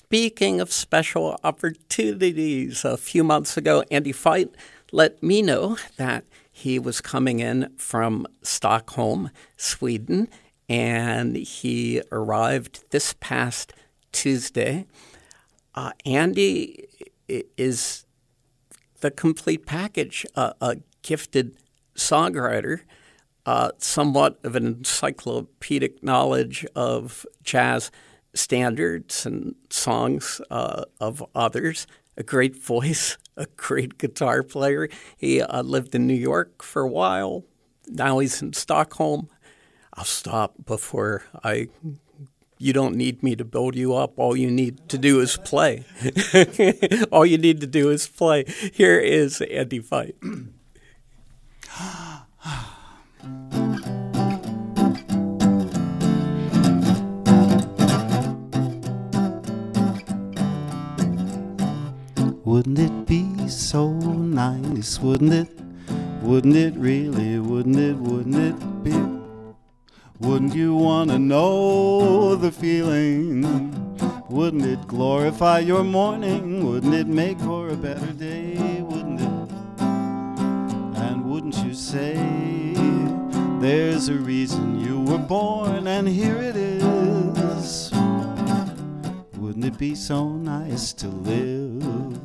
speaking of special opportunities, a few months ago, Andy Feit let me know that he was coming in from Stockholm, Sweden, and he arrived this past Tuesday. Andy is the complete package, a gifted songwriter, somewhat of an encyclopedic knowledge of jazz standards and songs of others, a great voice, a great guitar player. He lived in New York for a while. Now he's in Stockholm. I'll stop before you don't need me to build you up. All you need to do is play. All you need to do is play. Here is Andy Feit. Wouldn't it be so nice, wouldn't it? Wouldn't it really, wouldn't it be? Wouldn't you want to know the feeling? Wouldn't it glorify your morning? Wouldn't it make for a better day? Wouldn't it? And wouldn't you say there's a reason you were born and here it is? Wouldn't it be so nice to live?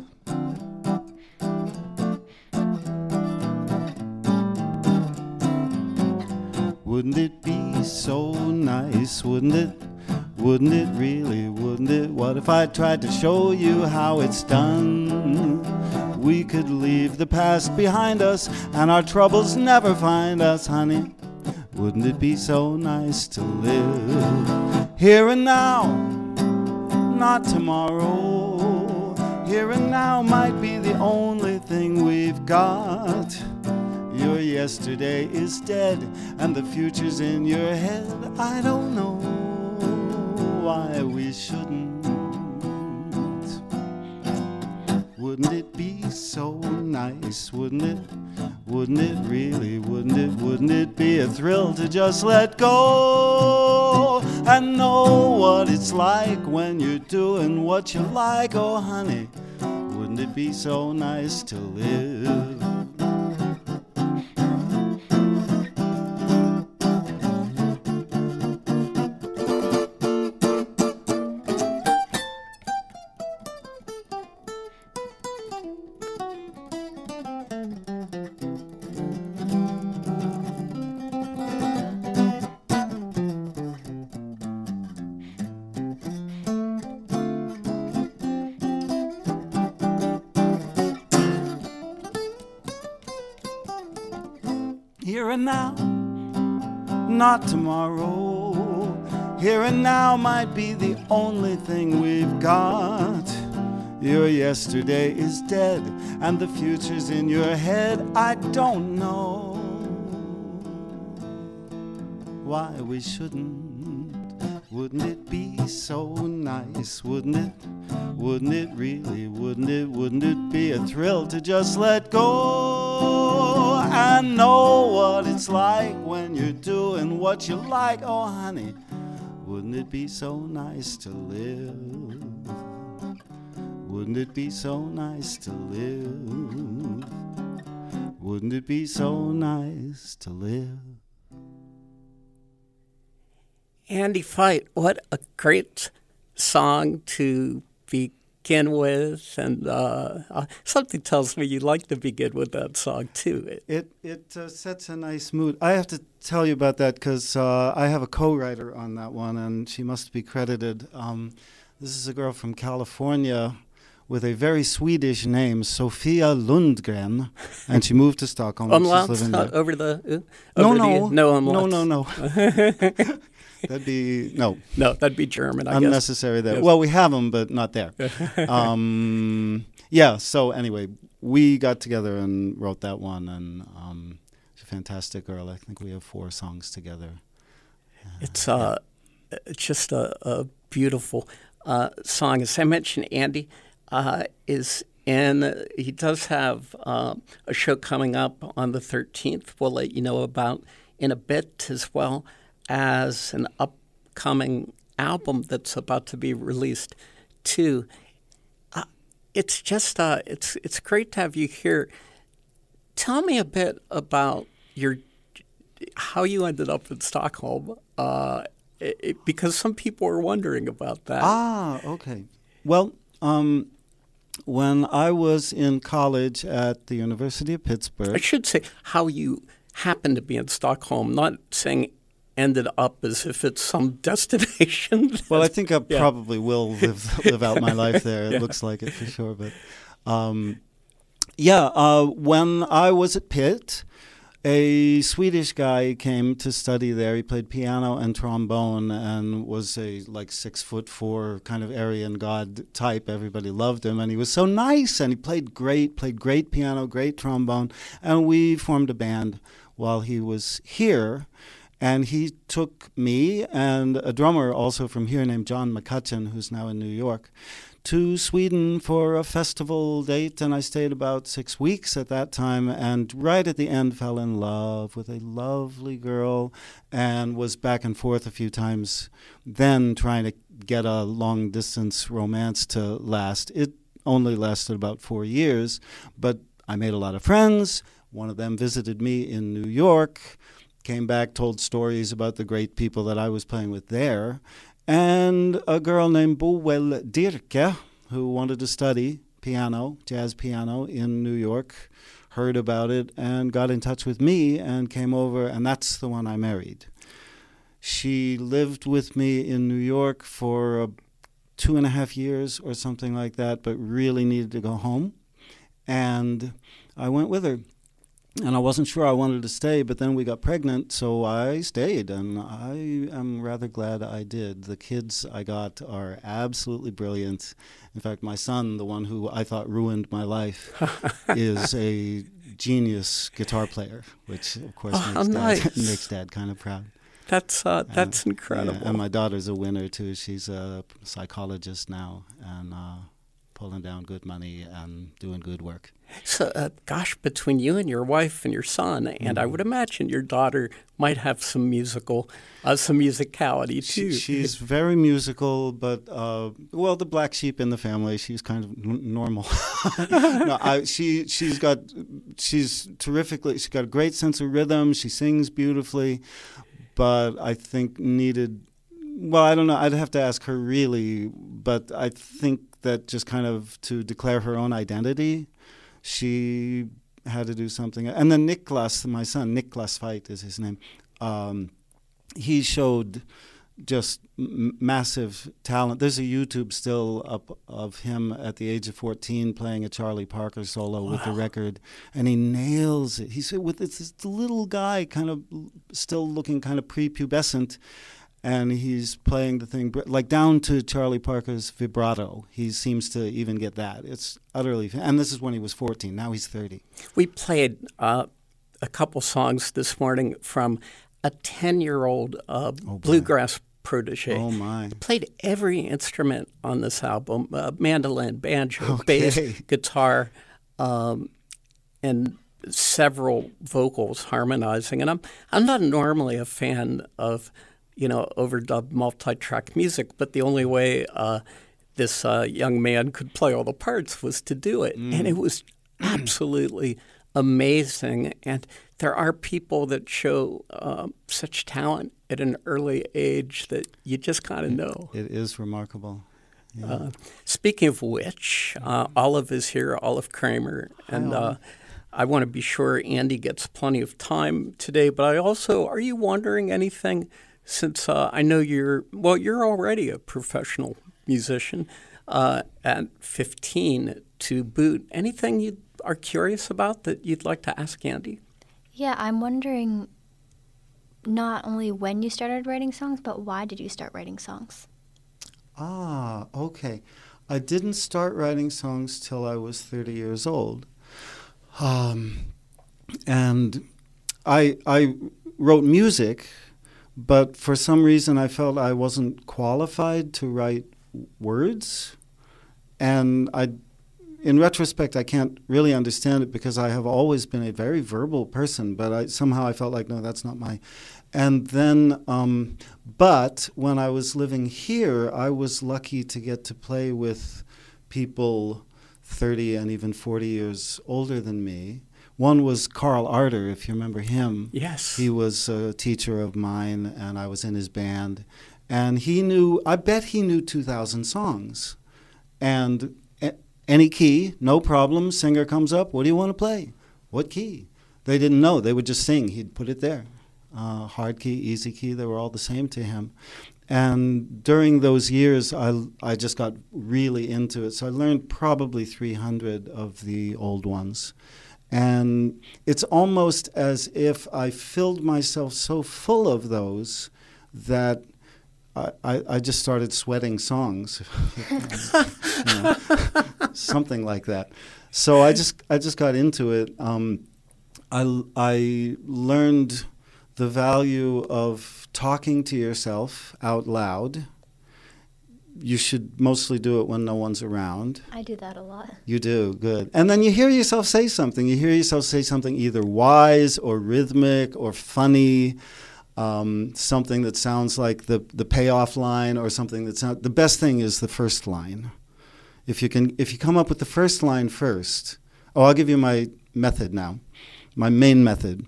Wouldn't it be so nice, wouldn't it? Wouldn't it really, wouldn't it? What if I tried to show you how it's done? We could leave the past behind us and our troubles never find us, honey. Wouldn't it be so nice to live here and now, not tomorrow? Here and now might be the only thing we've got. Your yesterday is dead and the future's in your head. I don't know why we shouldn't. Wouldn't it be so nice, wouldn't it? Wouldn't it really, wouldn't it? Wouldn't it be a thrill to just let go and know what it's like when you're doing what you like? Oh honey, wouldn't it be so nice to live? Here and now, not tomorrow. Here and now might be the only thing we've got. Your yesterday is dead and the future's in your head. I don't know why we shouldn't. Wouldn't it be so nice, wouldn't it? Wouldn't it really, wouldn't it? Wouldn't it be a thrill to just let go and know what it's like when you're doing what you like? Oh honey, wouldn't it be so nice to live? Wouldn't it be so nice to live? Wouldn't it be so nice to live? Andy Feit, what a great song to begin with, and something tells me you like to begin with that song too. It sets a nice mood. I have to tell you about that because I have a co-writer on that one, and she must be credited. This is a girl from California with a very Swedish name, Sofia Lundgren, and she moved to Stockholm. Umlauts over the umlauts. No. That'd be no, that'd be German. I unnecessary guess. there. Yes. Well, we have them, but not there. Yeah. So anyway, we got together and wrote that one, and she's a fantastic girl. I think we have 4 songs together. It's just a beautiful song. As I mentioned, Andy he does have a show coming up on the 13th. We'll let you know about in a bit, as well as an upcoming album that's about to be released too. It's just it's great to have you here. Tell me a bit about how you ended up in Stockholm, because some people are wondering about that. Okay. Well, when I was in college at the University of Pittsburgh, I should say how you happened to be in Stockholm, not saying ended up as if it's some destination. Well, I think I probably will live out my life there. It looks like it for sure. But when I was at Pitt, a Swedish guy came to study there. He played piano and trombone and was a 6'4" kind of Aryan god type. Everybody loved him, and he was so nice. And he played great piano, great trombone, and we formed a band while he was here. And he took me and a drummer also from here named John McCutcheon, who's now in New York, to Sweden for a festival date. And I stayed about 6 weeks at that time, and right at the end fell in love with a lovely girl and was back and forth a few times then trying to get a long-distance romance to last. It only lasted about 4 years, but I made a lot of friends. One of them visited me in New York, came back, told stories about the great people that I was playing with there. And a girl named Boel Dirke, who wanted to study piano, jazz piano in New York, heard about it and got in touch with me and came over, and that's the one I married. She lived with me in New York for 2.5 years or something like that, but really needed to go home. And I went with her. And I wasn't sure I wanted to stay, but then we got pregnant, so I stayed, and I am rather glad I did. The kids I got are absolutely brilliant. In fact, my son, the one who I thought ruined my life, is a genius guitar player, which, of course, makes Dad kind of proud. That's incredible. Yeah, and my daughter's a winner, too. She's a psychologist now, and pulling down good money and doing good work. So, between you and your wife and your son, and I would imagine your daughter might have some musicality too. She's very musical, but the black sheep in the family. She's kind of normal. She's terrifically. She's got a great sense of rhythm. She sings beautifully, but I think needed. Well, I don't know. I'd have to ask her really, but I think that just kind of to declare her own identity, she had to do something. And then Niklas, my son, Niklas Veit is his name, he showed just massive talent. There's a YouTube still up of him at the age of 14 playing a Charlie Parker solo with the record, and he nails it. He's with this little guy kind of still looking kind of prepubescent, and he's playing the thing like down to Charlie Parker's vibrato. He seems to even get that. It's utterly, and this is when he was 14. Now he's 30. We played a couple songs this morning from a 10-year-old bluegrass protege. Oh my! He played every instrument on this album: mandolin, banjo, bass, guitar, and several vocals harmonizing. And I'm not normally a fan of overdubbed multi-track music, but the only way this young man could play all the parts was to do it. And it was absolutely amazing. And there are people that show such talent at an early age that you just kind of know. It is remarkable. Yeah. Speaking of which, Olive is here, Olive Kramer, and I want to be sure Andy gets plenty of time today. But are you wondering anything? Since I know you're already a professional musician at 15 to boot. Anything you are curious about that you'd like to ask Andy? Yeah, I'm wondering not only when you started writing songs, but why did you start writing songs? Okay. I didn't start writing songs till I was 30 years old. And I wrote music, but for some reason I felt I wasn't qualified to write words. And in retrospect, I can't really understand it because I have always been a very verbal person, but somehow I felt like, no, that's not my And then, but when I was living here, I was lucky to get to play with people 30 and even 40 years older than me. One was Carl Arter, if you remember him. Yes. He was a teacher of mine, and I was in his band. And he knew, I bet he knew 2,000 songs. And any key, no problem, singer comes up, what do you want to play? What key? They didn't know, they would just sing, he'd put it there. Hard key, easy key, they were all the same to him. And during those years, I just got really into it. So I learned probably 300 of the old ones. And it's almost as if I filled myself so full of those that I just started sweating songs, something like that. So I just got into it. I learned the value of talking to yourself out loud. You should mostly do it when no one's around. I do that a lot. You do, good. And then you hear yourself say something. You hear yourself say something either wise or rhythmic or funny, something that sounds like the payoff line or something that sounds... The best thing is the first line. If you come up with the first line first... Oh, I'll give you my method now, my main method.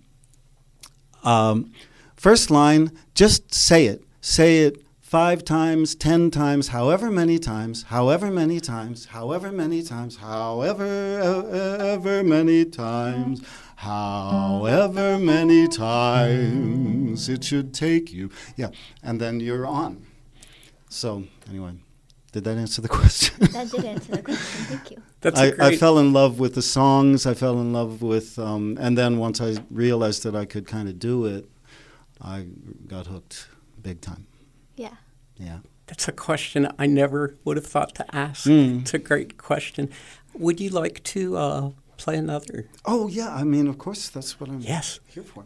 First line, just say it. Say it 5 times, 10 times, however many times, however many times, however many times, however many times, however many times it should take you. Yeah, and then you're on. So, anyway, did that answer the question? That did answer the question. Thank you. I fell in love with the songs. I fell in love with, and then once I realized that I could kind of do it, I got hooked big time. Yeah. Yeah. That's a question I never would have thought to ask. It's a great question. Would you like to play another? Oh, yeah. I mean, of course, that's what I'm Yes. here for.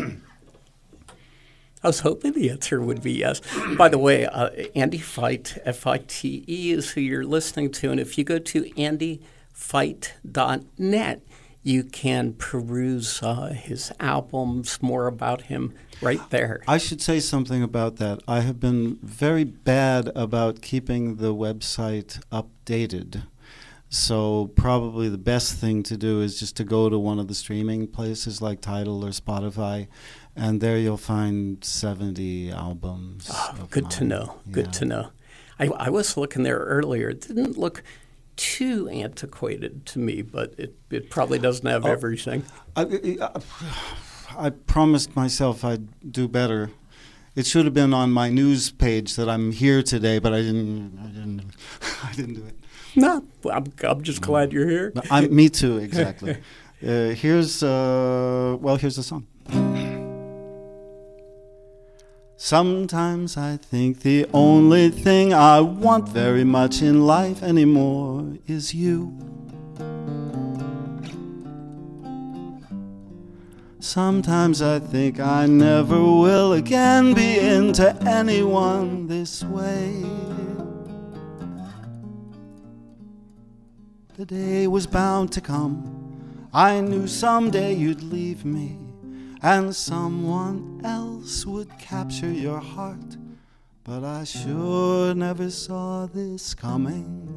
I was hoping the answer would be yes. By the way, Andy Fite, F-I-T-E, is who you're listening to. And if you go to andyfite.net, you can peruse his albums, more about him right there. I should say something about that. I have been very bad about keeping the website updated. So probably the best thing to do is just to go to one of the streaming places like Tidal or Spotify, and there you'll find 70 albums. Good to know. Yeah. Good to know. I was looking there earlier. It didn't look too antiquated to me, but it probably doesn't have everything. I promised myself I'd do better. It should have been on my news page that I'm here today, but I didn't do it. No, I'm just glad you're here. Me too, exactly. Here's the song. Sometimes I think the only thing I want very much in life anymore is you. Sometimes I think I never will again be into anyone this way. The day was bound to come. I knew someday you'd leave me, and someone else would capture your heart. But I sure never saw this coming.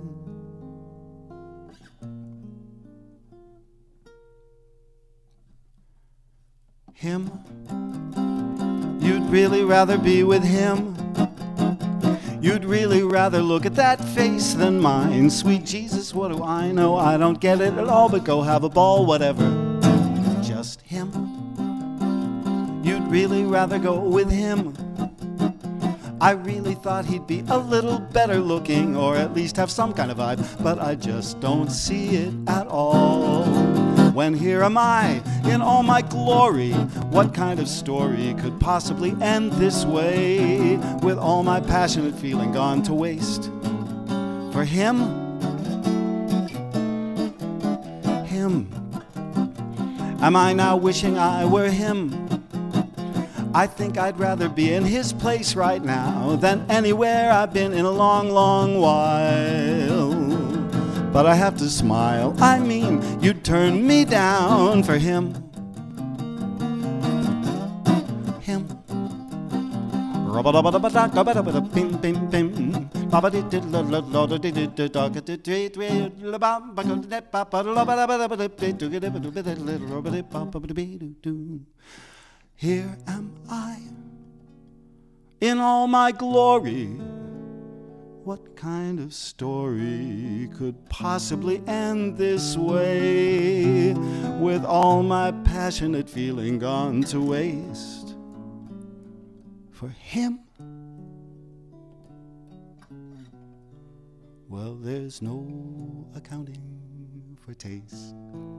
Him, you'd really rather be with him. You'd really rather look at that face than mine. Sweet Jesus, what do I know? I don't get it at all, but go have a ball, whatever. Just him. You'd really rather go with him. I really thought he'd be a little better looking, or at least have some kind of vibe, but I just don't see it at all. When here am I, in all my glory, what kind of story could possibly end this way? With all my passionate feeling gone to waste. For him, am I now wishing I were him? I think I'd rather be in his place right now than anywhere I've been in a long, long while. But I have to smile. I mean, you'd turn me down for him. Him. Here am I in all my glory. What kind of story could possibly end this way, with all my passionate feeling gone to waste? For him, well, there's no accounting for taste.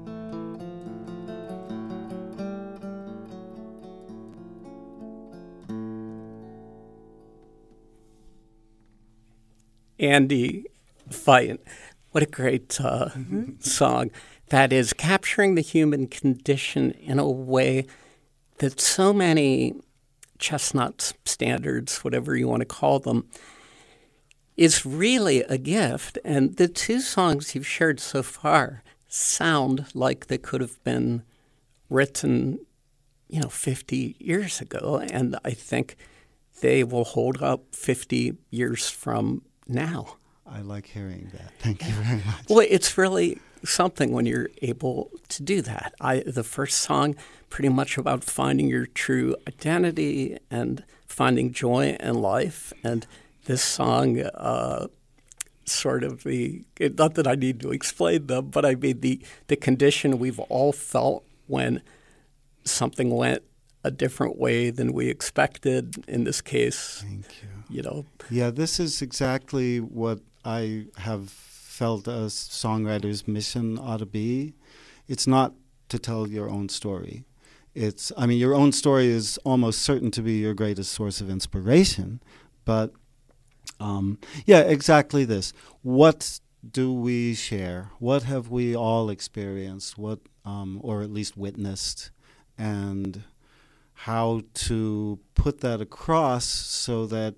Andy Fight, what a great song. That is capturing the human condition in a way that so many chestnut standards, whatever you want to call them, is really a gift. And the two songs you've shared so far sound like they could have been written, 50 years ago. And I think they will hold up 50 years from now. I like hearing that. Thank you very much. Well, it's really something when you're able to do that. The first song, pretty much about finding your true identity and finding joy in life. And this song, sort of not that I need to explain them, but I mean the condition we've all felt when something went a different way than we expected. In this case, thank you. Yeah, this is exactly what I have felt a songwriter's mission ought to be. It's not to tell your own story. Your own story is almost certain to be your greatest source of inspiration, but exactly this. What do we share? What have we all experienced? What, or at least witnessed? And how to put that across so that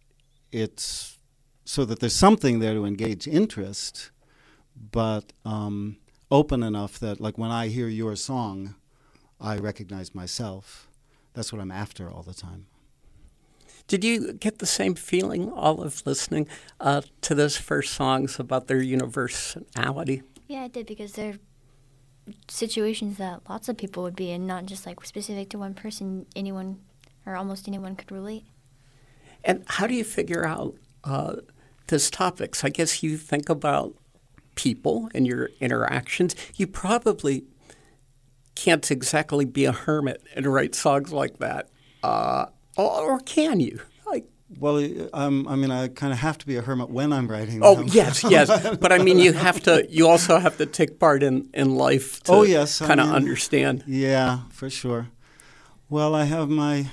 there's something there to engage interest, but open enough that, like, when I hear your song, I recognize myself. That's what I'm after all the time. Did you get the same feeling, Olive, listening to those first songs about their universality? Yeah, I did, because they're situations that lots of people would be in, not just like specific to one person. Anyone or almost anyone could relate. And how do you figure out those topics? I guess you think about people and your interactions. You probably can't exactly be a hermit and write songs like that. Or can you? Well, I kind of have to be a hermit when I'm writing them. Oh, yes. But I mean, you also have to take part in life to kind of understand. Yeah, for sure. Well, I have my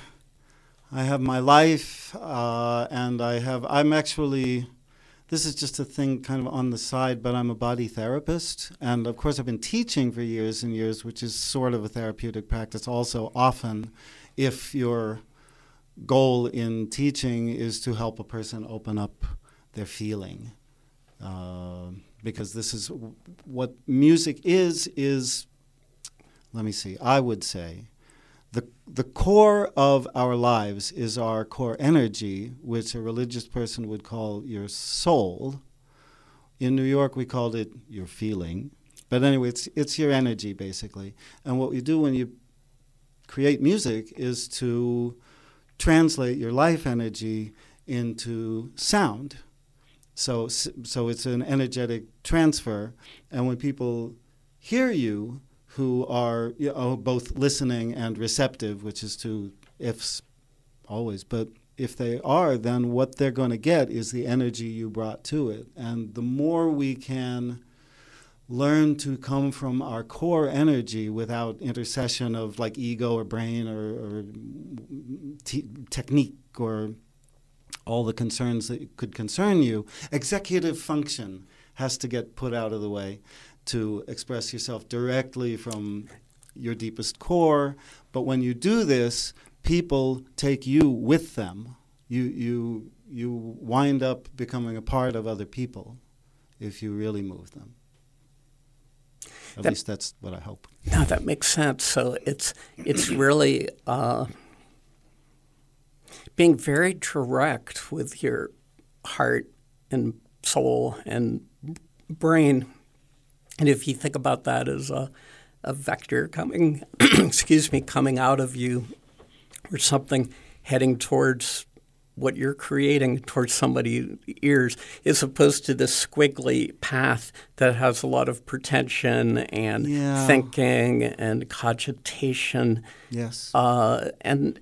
life, and I'm actually, this is just a thing kind of on the side, but I'm a body therapist. And of course, I've been teaching for years and years, which is sort of a therapeutic practice also. Often, if your goal in teaching is to help a person open up their feeling, because this is what music is, let me see, I would say, the core of our lives is our core energy, which a religious person would call your soul. In New York, we called it your feeling. But anyway, it's your energy, basically. And what you do when you create music is to translate your life energy into sound. So it's an energetic transfer. And when people hear you, who are both listening and receptive, which is two ifs always, but if they are, then what they're going to get is the energy you brought to it. And the more we can learn to come from our core energy without intercession of like ego or brain or technique or all the concerns that could concern you, executive function has to get put out of the way to express yourself directly from your deepest core. But when you do this, people take you with them. You wind up becoming a part of other people if you really move them. At least that's what I hope. No, that makes sense. So it's really being very direct with your heart and soul and brain. And if you think about that as a vector coming, coming out of you, or something heading towards what you're creating, towards somebody's ears, as opposed to this squiggly path that has a lot of pretension and thinking and cogitation. Yes. And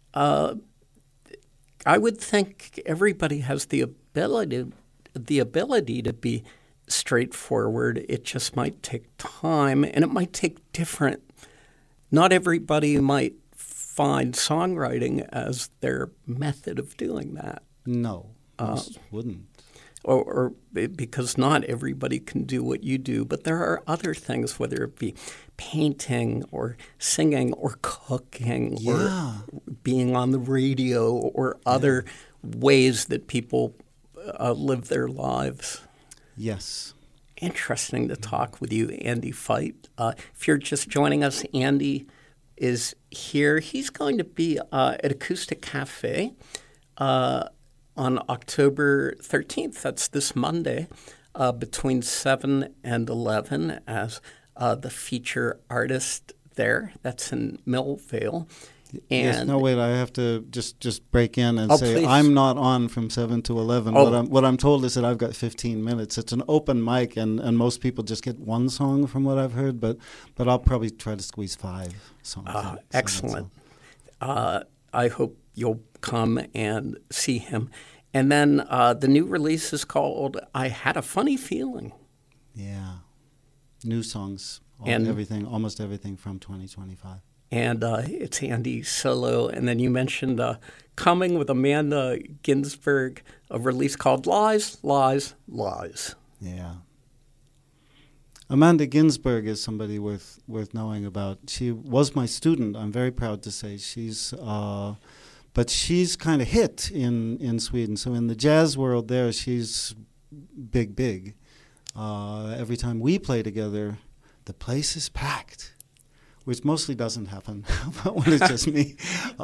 I would think everybody has the ability to be straightforward. It just might take time, and it might take different. Not everybody might find songwriting as their method of doing that. No, most wouldn't. Or because not everybody can do what you do, but there are other things, whether it be painting or singing or cooking or being on the radio or other ways that people live their lives. Yes. Interesting to talk with you, Andy Feit. If you're just joining us, Andy is here. He's going to be at Acoustic Cafe on October 13th. That's this Monday, between 7 and 11 as the feature artist there. That's in Millvale. And yes, no, wait, I have to just break in and say please. I'm not on from 7 to 11. What I'm told is that I've got 15 minutes. It's an open mic, and most people just get one song from what I've heard, but I'll probably try to squeeze 5 songs. Excellent. I hope you'll come and see him. And then the new release is called I Had a Funny Feeling. Yeah. New songs, almost everything from 2025. And it's Andy solo. And then you mentioned coming with Amanda Ginsberg, a release called Lies, Lies, Lies. Yeah. Amanda Ginsberg is somebody worth knowing about. She was my student, I'm very proud to say. But she's kind of hit in Sweden. So in the jazz world there, she's big. Every time we play together, the place is packed, which mostly doesn't happen when it's just me.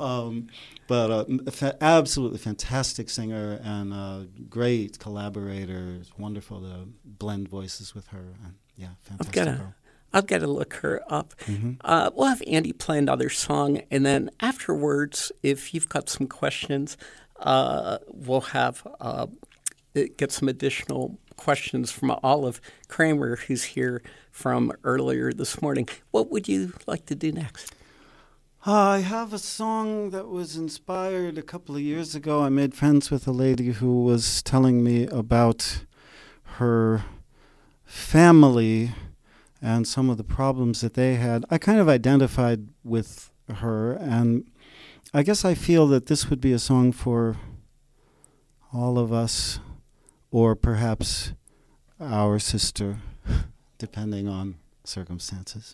Absolutely fantastic singer and a great collaborator. It's wonderful to blend voices with her. And fantastic girl. I've got to look her up. Mm-hmm. We'll have Andy play another song, and then afterwards, if you've got some questions, we'll have get some additional questions from Olive Kramer, who's here from earlier this morning. What would you like to do next? I have a song that was inspired a couple of years ago. I made friends with a lady who was telling me about her family and some of the problems that they had. I kind of identified with her, and I guess I feel that this would be a song for all of us, or perhaps our sister, depending on circumstances.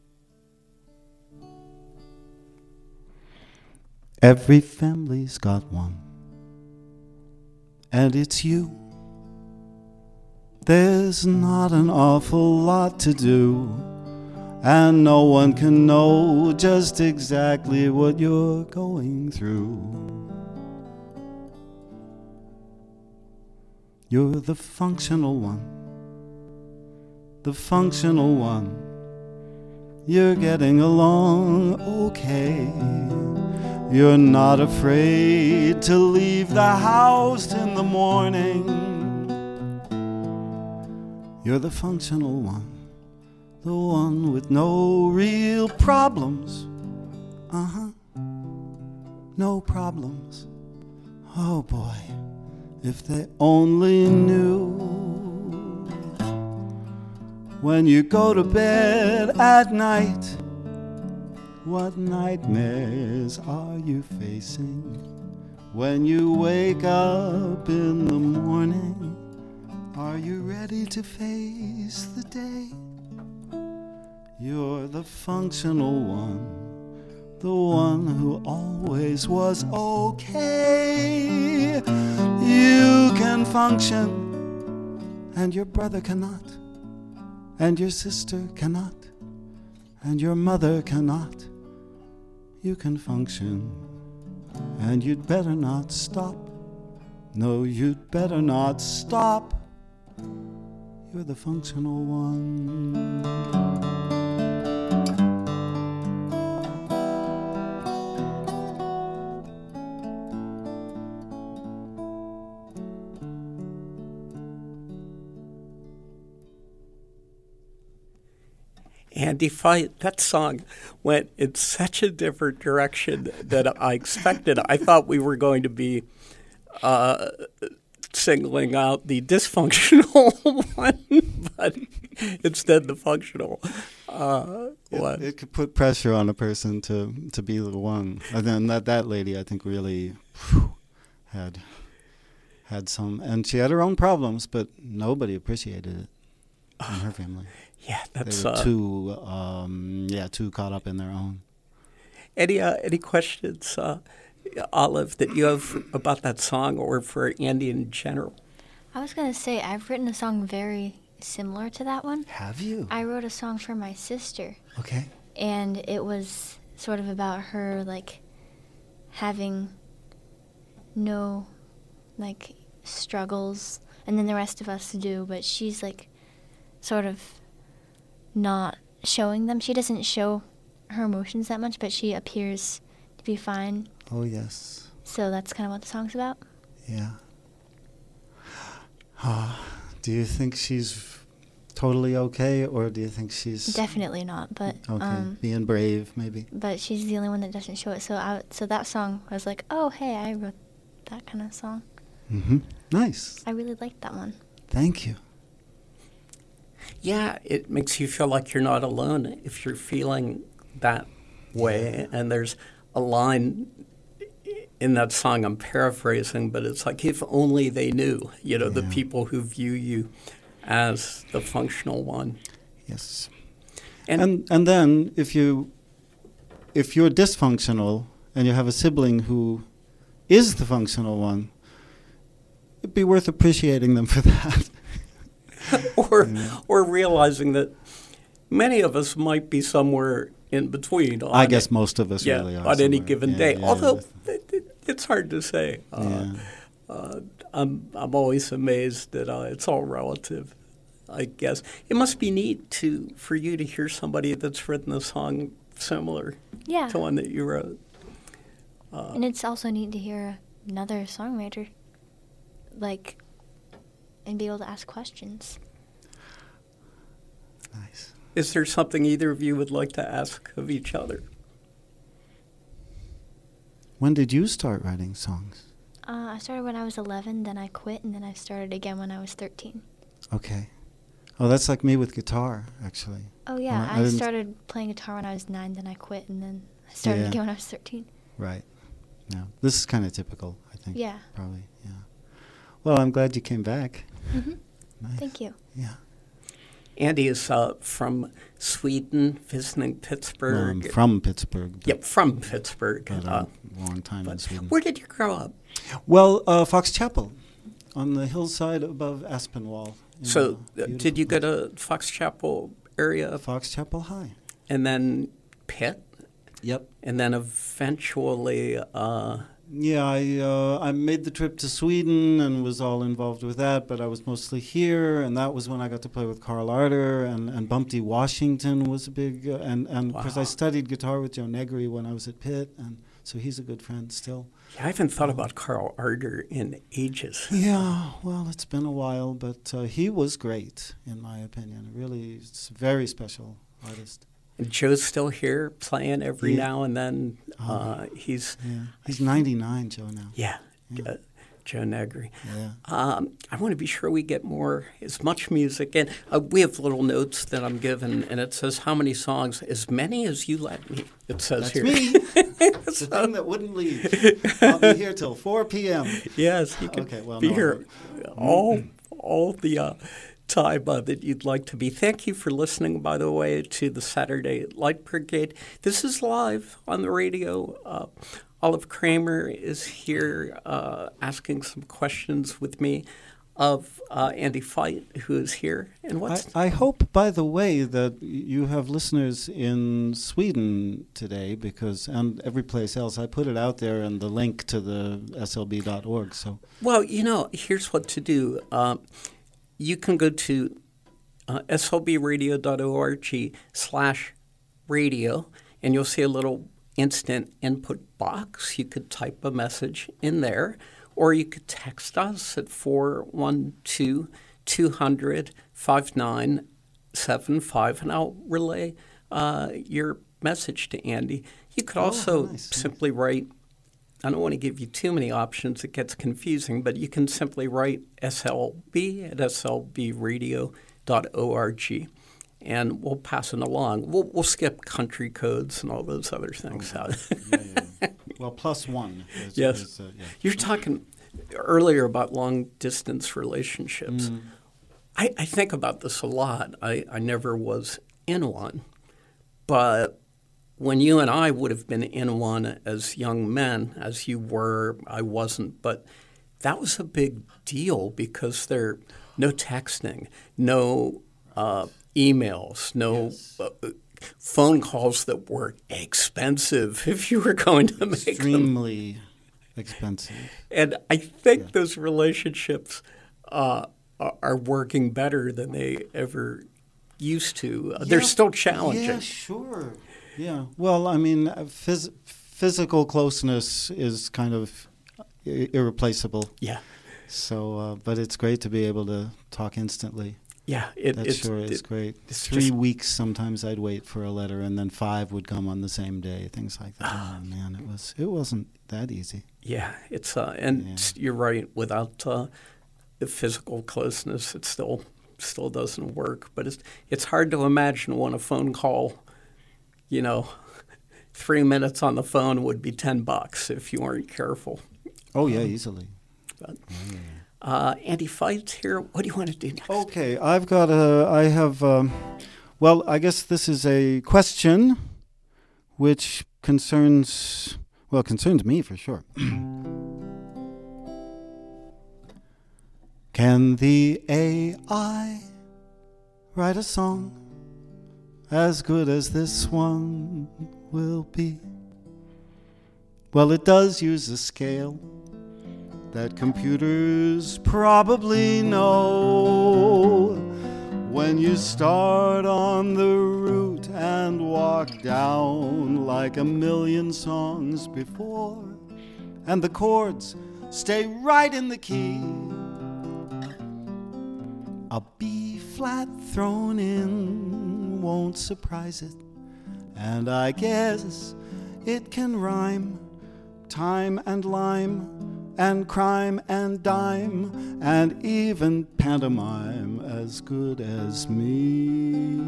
Every family's got one, and it's you. There's not an awful lot to do, and no one can know just exactly what you're going through. You're the functional one, the functional one. You're getting along okay. You're not afraid to leave the house in the morning. You're the functional one, the one with no real problems. No problems. Oh boy, if they only knew. When you go to bed at night, what nightmares are you facing? When you wake up in the morning, are you ready to face the day? You're the functional one, the one who always was okay. You can function, and your brother cannot, and your sister cannot, and your mother cannot. You can function, and you'd better not stop. No, you'd better not stop. You're the functional one. Andy Fight, that song went in such a different direction than I expected. I thought we were going to be singling out the dysfunctional one, but instead the functional one. It could put pressure on a person to be the one. And then that lady, I think, really had some, and she had her own problems, but nobody appreciated it in her family. Yeah, that's they were too caught up in their own. Any questions, Olive, that you have about that song or for Andy in general? I was going to say, I've written a song very similar to that one. Have you? I wrote a song for my sister. Okay. And it was sort of about her, like, having no, like, struggles, and then the rest of us do, but she's, like, sort of not showing them. She doesn't show her emotions that much, but she appears to be fine. Oh, yes. So that's kind of what the song's about. Yeah. Do you think she's totally okay, or do you think she's... Definitely not, but... Okay, being brave, maybe. But she's the only one that doesn't show it. So that song, I was like, oh, hey, I wrote that kind of song. Mm-hmm. Nice. I really liked that one. Thank you. Yeah, it makes you feel like you're not alone if you're feeling that way. And there's a line in that song, I'm paraphrasing, but it's like, if only they knew, the people who view you as the functional one. Yes. And then if you're dysfunctional and you have a sibling who is the functional one, it'd be worth appreciating them for that. or realizing that many of us might be somewhere in between. I guess most of us really are. On any given day. Yeah, although it's hard to say. I'm always amazed that it's all relative, I guess. It must be neat for you to hear somebody that's written a song similar to one that you wrote. And it's also neat to hear another songwriter, and be able to ask questions. Nice. Is there something either of you would like to ask of each other? When did you start writing songs? I started when I was 11, then I quit, and then I started again when I was 13. Okay. Oh, that's like me with guitar, actually. Oh, yeah. I started playing guitar when I was 9, then I quit, and then I started again when I was 13. Right. No. This is kind of typical, I think. Yeah. Probably, yeah. Well, I'm glad you came back. Mm-hmm. Nice. Thank you. Yeah. Andy is from Sweden, visiting Pittsburgh. No, I'm from Pittsburgh. Yep, from Pittsburgh. A long time in Sweden. Where did you grow up? Well, Fox Chapel, on the hillside above Aspinwall. So did you go to Fox Chapel area? Fox Chapel High. And then Pitt? Yep. And then eventually... I made the trip to Sweden and was all involved with that, but I was mostly here, and that was when I got to play with Carl Arter, and Bumpty Washington was a big, and of course I studied guitar with Joe Negri when I was at Pitt, and so he's a good friend still. Yeah, I haven't thought about Carl Arter in ages. Yeah, well, it's been a while, but he was great, in my opinion. Really, it's a very special artist. And Joe's still here playing every now and then. He's 99, Joe, now. Yeah. Joe Negri. Yeah. I want to be sure we get as much music in. We have little notes that I'm given, and it says how many songs, as many as you let me. It says That's here. me. It's the thing that wouldn't leave. I'll be here till 4 p.m. Yes, you can be here all the time that you'd like to be. Thank you for listening, by the way, to the Saturday Light Brigade. This is live on the radio. Olive Kramer is here asking some questions with me. of Andy Fight, who is here. And I hope, by the way, that you have listeners in Sweden today, because and every place else. I put it out there and the link to the slb.org. So, well, here's what to do. You can go to slbradio.org/radio, and you'll see a little instant input box. You could type a message in there, or you could text us at 412-200-5975, and I'll relay your message to Andy. You could also simply write, I don't want to give you too many options, it gets confusing, but you can simply write SLB at slbradio.org, and we'll pass it along. We'll skip country codes and all those other things out. Well, +1. Yes. You're talking earlier about long-distance relationships. I think about this a lot. I never was in one. But when you and I would have been in one as young men, as you were, I wasn't. But that was a big deal because there no texting, no emails, no phone calls that were expensive if you were going to make them. Extremely expensive. And I think those relationships are working better than they ever used to. They're still challenging. Yeah, sure. Yeah. Well, I mean, physical closeness is kind of irreplaceable. Yeah. So, but it's great to be able to talk instantly. Yeah, it's great. 3 weeks sometimes I'd wait for a letter, and then 5 would come on the same day. Things like that. Oh man, it wasn't that easy. Yeah, you're right. Without the physical closeness, it still doesn't work. But it's hard to imagine when a phone call, 3 minutes on the phone would be $10 if you weren't careful. Oh yeah, easily. But, Andy Fight's here. What do you want to do next? Okay, I guess this is a question which concerns me for sure. Can the AI write a song as good as this one will be? Well, it does use a scale that computers probably know. When you start on the route and walk down like a million songs before, and the chords stay right in the key, a B flat thrown in won't surprise it, and I guess it can rhyme time and lime and crime and dime, and even pantomime as good as me.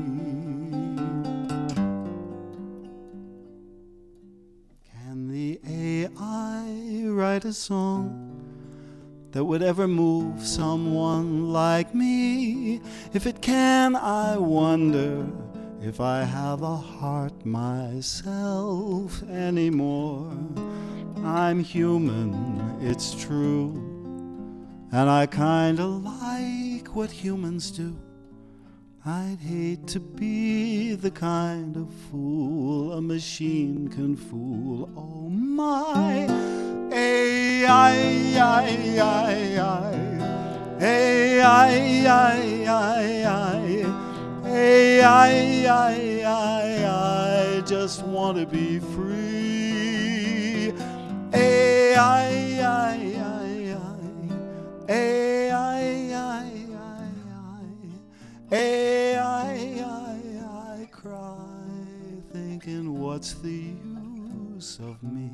Can the AI write a song that would ever move someone like me? If it can, I wonder if I have a heart myself anymore. I'm human, it's true, and I kinda like what humans do. I'd hate to be the kind of fool a machine can fool. Oh my, I just want to be free. I cry, thinking, what's the use of me?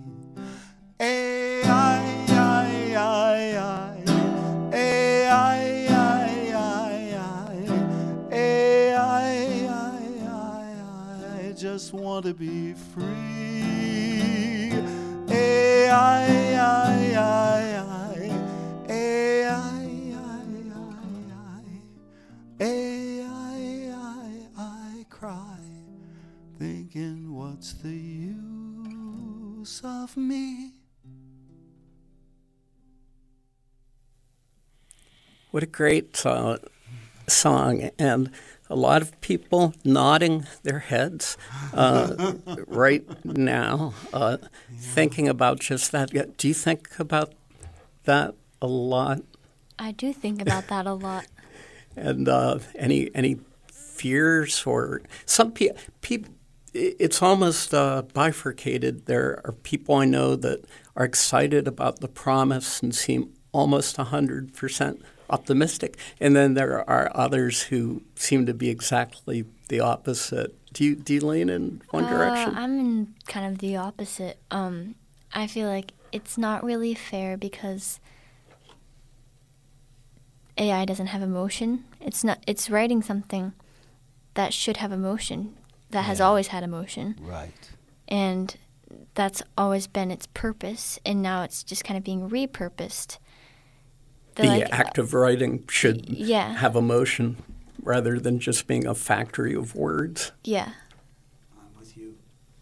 I just want to be free. I cry, thinking, what's the use of me? What a great song. And a lot of people nodding their heads right now, thinking about just that. Do you think about that a lot? I do think about that a lot. And any fears or some people? It's almost bifurcated. There are people I know that are excited about the promise and seem almost 100% optimistic, and then there are others who seem to be exactly the opposite. Do you lean in one direction? I'm in kind of the opposite. I feel like it's not really fair because AI doesn't have emotion. It's writing something that should have emotion, that has always had emotion. Right. And that's always been its purpose, and now it's just kind of being repurposed. The act of writing should have emotion rather than just being a factory of words. Yeah. I'm with you.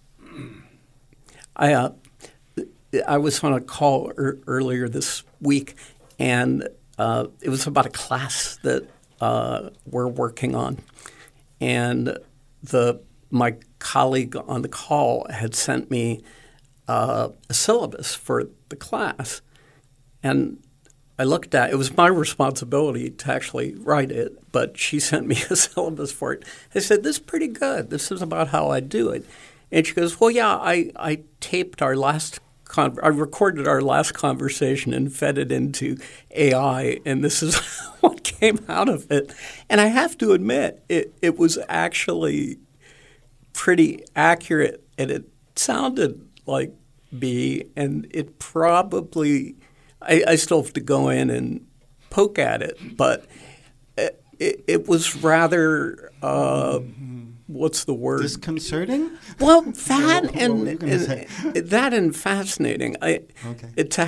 I was on a call earlier this week, and it was about a class that we're working on. And my colleague on the call had sent me a syllabus for the class. And I looked at it. It was my responsibility to actually write it, but she sent me a syllabus for it. I said, "This is pretty good. This is about how I do it." And she goes, "Well, yeah, I taped our last I recorded our last conversation and fed it into AI, and this is what came out of it." And I have to admit, it was actually pretty accurate, and it sounded like me, and it probably I still have to go in and poke at it, but it was rather what's the word? Disconcerting? Well, that and fascinating. To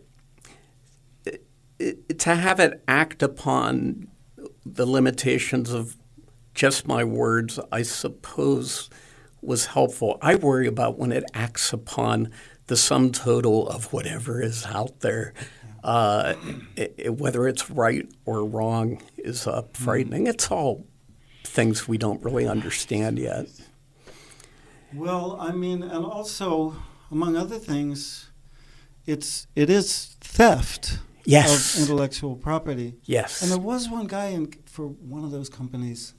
have it act upon the limitations of just my words, I suppose, was helpful. I worry about when it acts upon the sum total of whatever is out there. Whether it's right or wrong is frightening. It's all things we don't really understand yet. Well, I mean, and also, among other things, it is theft of intellectual property. Yes. And there was one guy for one of those companies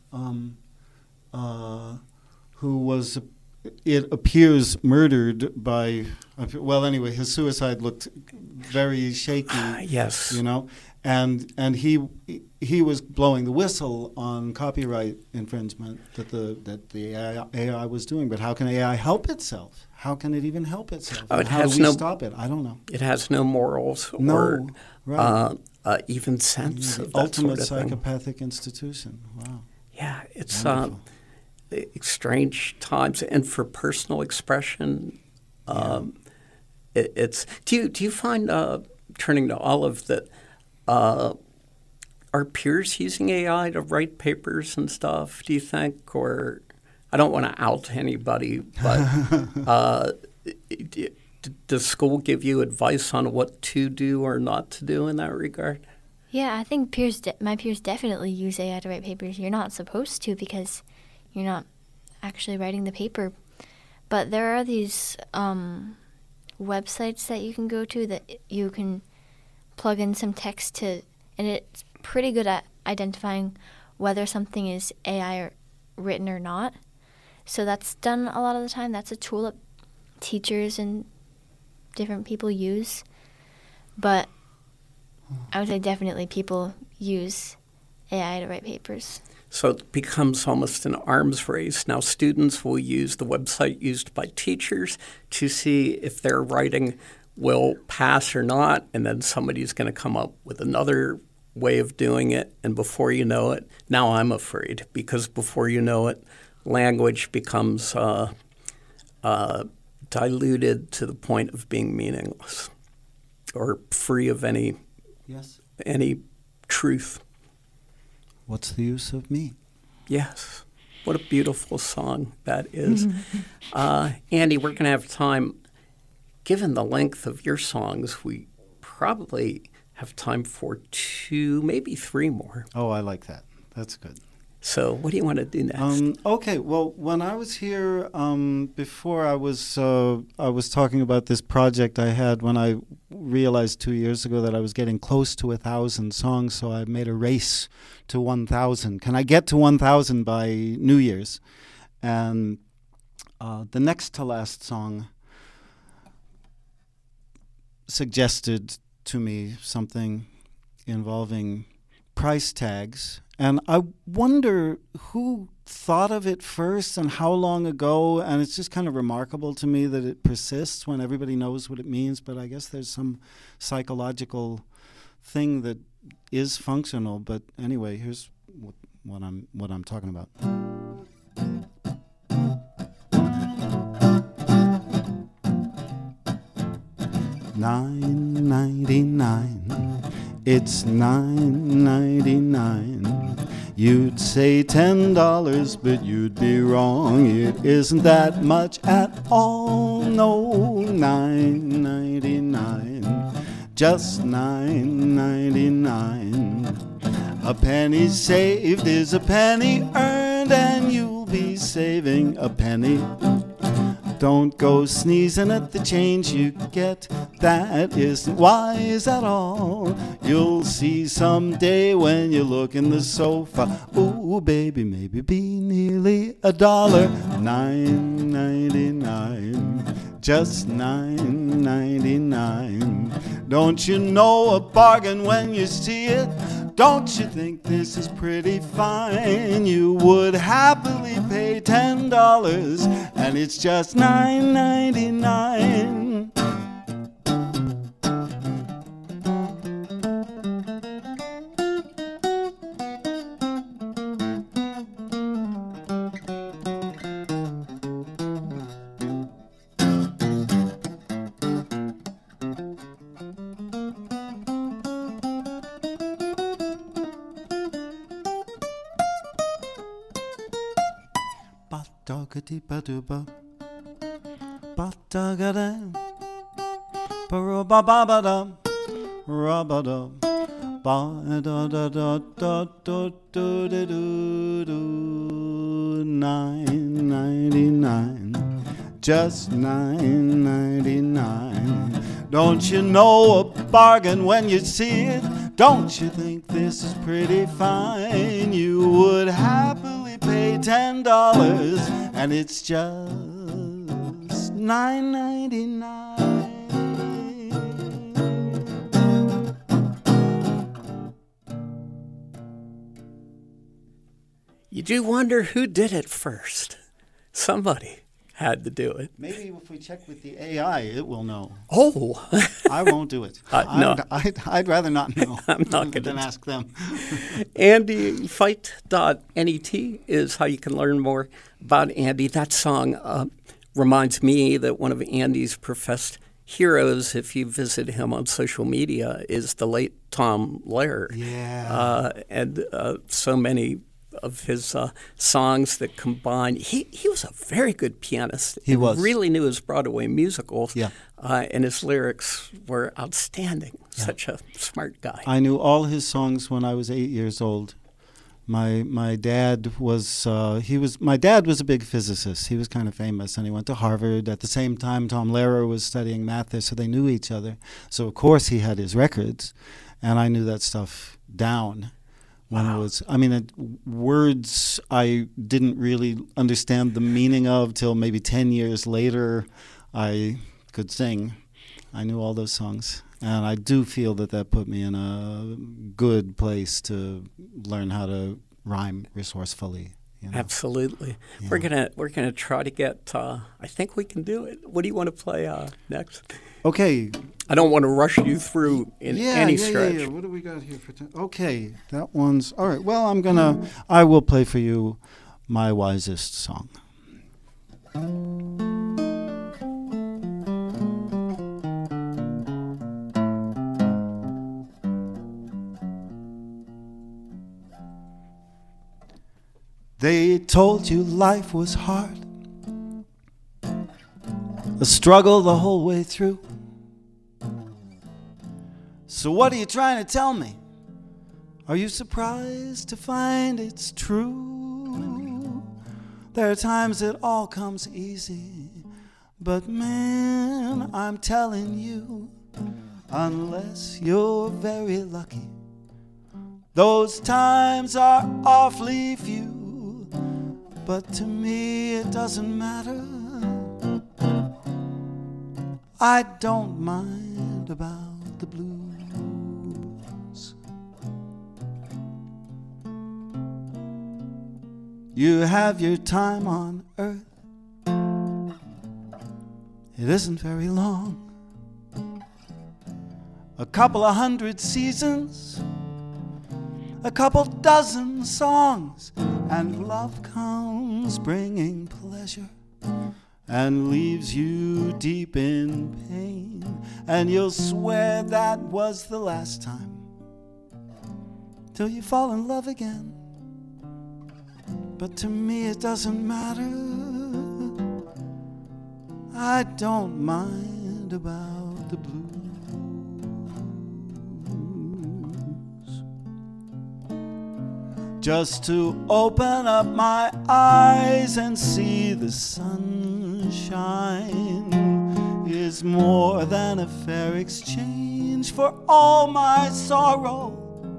who was, it appears, murdered by, well, anyway, his suicide looked very shaky. Yes. You know, and he was blowing the whistle on copyright infringement that the AI was doing. But how can AI help itself? How can it even help itself? How do we stop it? I don't know. It has no morals or even sense of that ultimate sort of psychopathic institution. Wow. Yeah, it's strange times, and for personal expression, it's. Do you find, turning to Olive, that are peers using AI to write papers and stuff? Do you think, or I don't want to out anybody, but does school give you advice on what to do or not to do in that regard? Yeah, I think my peers definitely use AI to write papers. You're not supposed to because you're not actually writing the paper. But there are these websites that you can go to that you can plug in some text to, and it's pretty good at identifying whether something is AI written or not. So that's done a lot of the time. That's a tool that teachers and different people use. But I would say definitely people use AI to write papers. So it becomes almost an arms race. Now students will use the website used by teachers to see if their writing will pass or not, and then somebody's going to come up with another way of doing it, and before you know it, now I'm afraid, because before you know it, language becomes diluted to the point of being meaningless or free of any truth. What's the use of me? Yes. What a beautiful song that is. Andy, we're going to have time. Given the length of your songs, we probably have time for 2, maybe 3 more. Oh, I like that. That's good. So what do you want to do next? Okay. Well, when I was here before, I was talking about this project I had when I realized 2 years ago that I was getting close to 1,000 songs. So I made a race to 1,000. Can I get to 1,000 by New Year's? And the next to last song suggested to me something involving price tags. And I wonder who thought of it first and how long ago. And it's just kind of remarkable to me that it persists when everybody knows what it means. But I guess there's some psychological thing that is functional. But anyway, here's what I'm talking about. $9.99. It's $9.99. You'd say $10, but you'd be wrong. It isn't that much at all. No, $9.99. Just $9.99. A penny saved is a penny earned, and you'll be saving a penny. Don't go sneezing at the change you get. That isn't wise at all. You'll see someday when you look in the sofa. Ooh, baby, maybe be nearly $1. $9.99. Just $9.99. Don't you know a bargain when you see it? Don't you think this is pretty fine? You would happily pay $10, and it's just $9.99. Ba-da-ga-dee-ba-doo-ba, ba-da-ga-da, ba-ro-ba-ba-ba-da, ra-ba-da, ba-da-da-da-da-da-da-da-do-do, $9.99, just $9.99. Don't you know a bargain when you see it? Don't you think this is pretty fine? You would happily pay $10, and it's just $9.99. You do wonder who did it first. Somebody had to do it. Maybe if we check with the AI, it will know. Oh. I won't do it. No. I'd rather not know. I'm not going to ask them. Andy, fight.net is how you can learn more about Andy. That song reminds me that one of Andy's professed heroes, if you visit him on social media, is the late Tom Lehrer. Yeah. And so many of his songs that combine. He was a very good pianist. He was. Really knew his Broadway musicals. Yeah. And his lyrics were outstanding. Yeah. Such a smart guy. I knew all his songs when I was 8 years old. My dad was a big physicist. He was kind of famous, and he went to Harvard. At the same time, Tom Lehrer was studying math there, so they knew each other. So of course he had his records, and I knew that stuff down. When it was, words I didn't really understand the meaning of till maybe 10 years later. I could sing. I knew all those songs. And I do feel that put me in a good place to learn how to rhyme resourcefully. You know? Absolutely. Yeah. We're gonna try to get. I think we can do it. What do you want to play next? Okay. I don't want to rush you through in any stretch. Yeah. What do we got here for time? Okay, that one's all right. Well, I will play for you my wisest song. They told you life was hard, a struggle the whole way through. So what are you trying to tell me? Are you surprised to find it's true? There are times it all comes easy, but man, I'm telling you, unless you're very lucky, those times are awfully few. But to me it doesn't matter. I don't mind about the blues. You have your time on earth. It isn't very long. A couple of 100 seasons, a couple dozen songs, and love comes bringing pleasure and leaves you deep in pain, and you'll swear that was the last time till you fall in love again. But to me it doesn't matter. I don't mind about the blues. Just to open up my eyes and see the sunshine is more than a fair exchange for all my sorrow.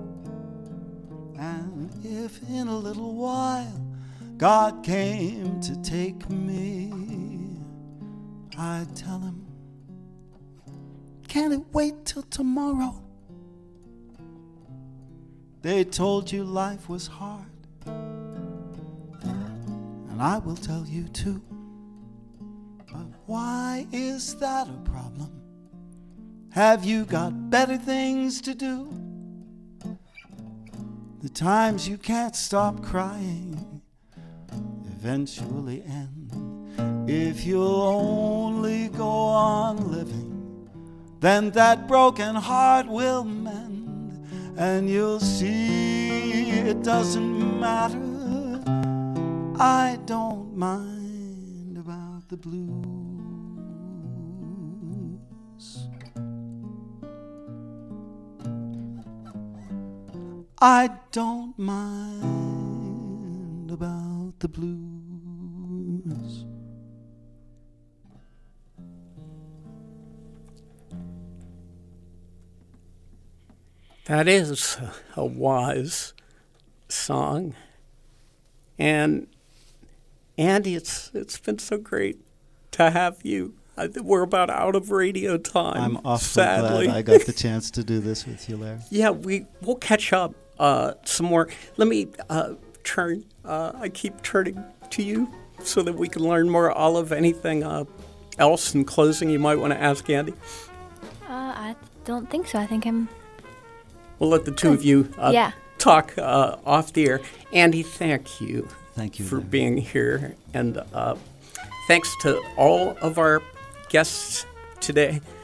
And if in a little while God came to take me, I'd tell him, can't it wait till tomorrow? They told you life was hard, and I will tell you too. But why is that a problem? Have you got better things to do? The times you can't stop crying eventually end. If you'll only go on living, then that broken heart will mend. And you'll see it doesn't matter. I don't mind about the blues. I don't mind about the blues. That is a wise song. And Andy, it's been so great to have you. We're about out of radio time. I'm awfully sadly. glad I got the chance to do this with you, Larry. Yeah, we'll catch up some more. Let me turn. I keep turning to you so that we can learn more. Olive, anything else in closing you might want to ask Andy? I don't think so. I think I'm... We'll let the two of you talk off the air. Andy, thank you. Thank you for Larry. being here. And thanks to all of our guests today.